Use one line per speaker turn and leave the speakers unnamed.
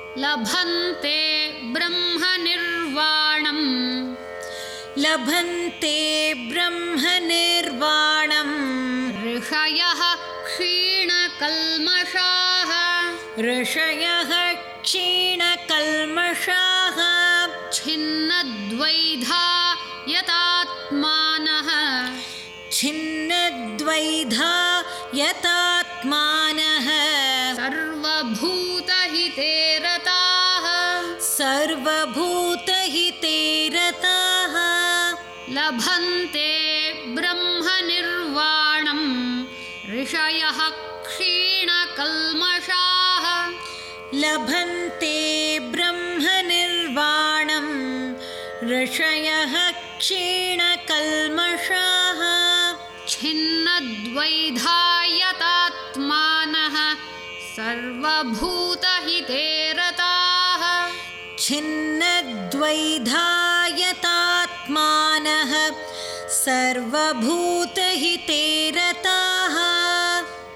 लभन्ते ब्रह्मनिर्वाणम्
लभन्ते ब्रह्मनिर्वाणम्
ऋषयः क्षीणकल्मषाः
ऋषयः क्षीणकल्मषाः
छिन्नद्वैधा यतात्मानः
छिन्नद्वैधा यतात्मानः
सर्वभूतहिते रताः
सर्वभूतहिते रताः
लभन्ते ब्रह्मनिर्वाणम् ऋषयः क्षीणकल्मषाः
लभन्ते ब्रह्मनिर्वाणम् ऋषयः क्षीणकल्मषाः
छिन्नद्वैधा यतात्मानः सर्वभूतहिते रताः
छिन्नद्वैधा यतात्मानः सर्वभूतहिते रताः